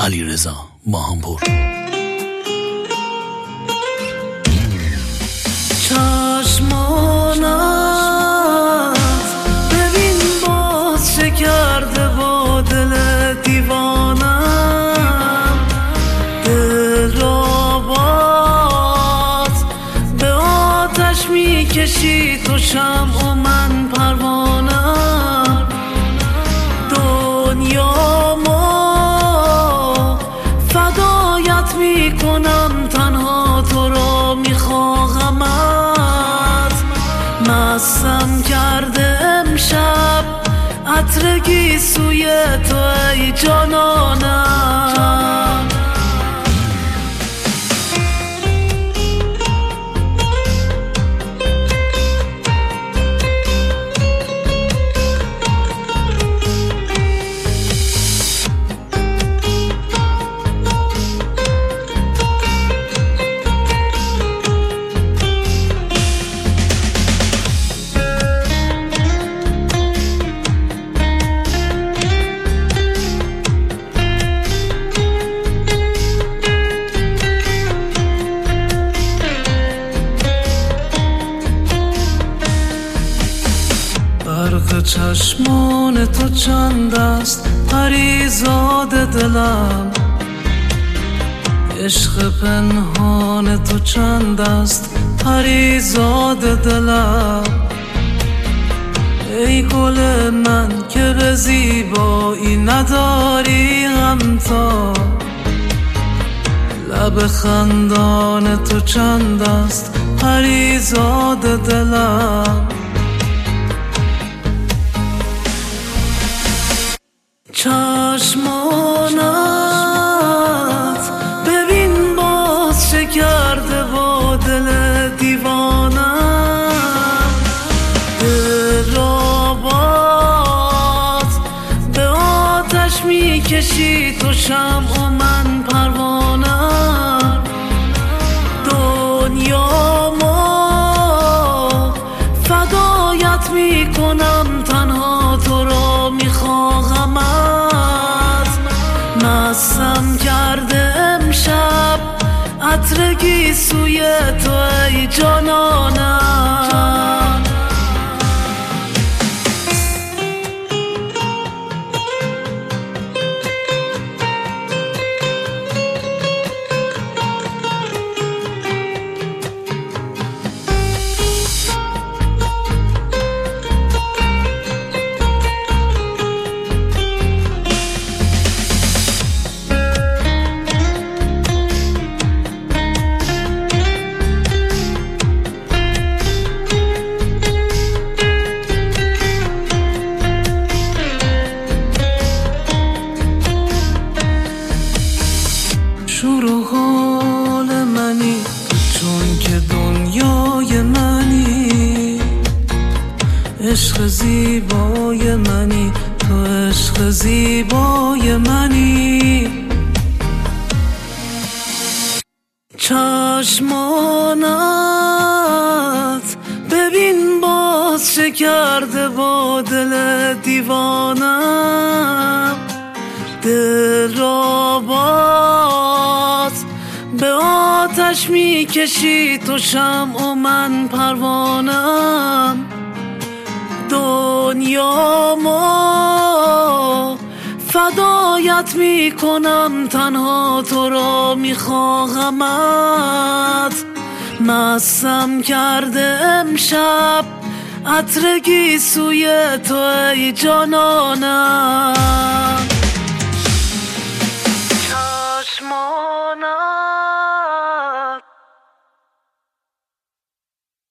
علیرضا ماهانپور. چشمانت ببین باز چه کرده با دل دیوانم، دل را باز به آتش میکشی تو شمع و من پروانم. دنیامو فدایت میکنم، تنها تو را میخواهمت. مستم کرده امشب عطر گیسوی تو ای جانانم. برق چشمان تو چند است پریزاد دلم، عشق پنهان تو چند است پریزاد دلم. ای گل من که به زیبایی نداری همتا، لب خندان تو چند است پریزاد دلم. چشمانت ببین باز چه کرده با دل دیوانم، دل را باز به آتش میکشی تو شمع و من پروانم. دنیامو فدایت میکنم، تنها تو را میخواهمت. مستم کرده امشب عطر گیسوی تو ای جانانم. شور حال منی چون که دنیای منی، عشق زیبای منی تو عشق زیبای منی. چشمانت ببین باز چه کرده با دل دیوانم، دل را باز به آتش میکشی تو شمع و من پروانم. دنیامو فدایت میکنم، تنها تو را میخواهمت. مستم کرده امشب عطر گیسوی تو ای جانانم.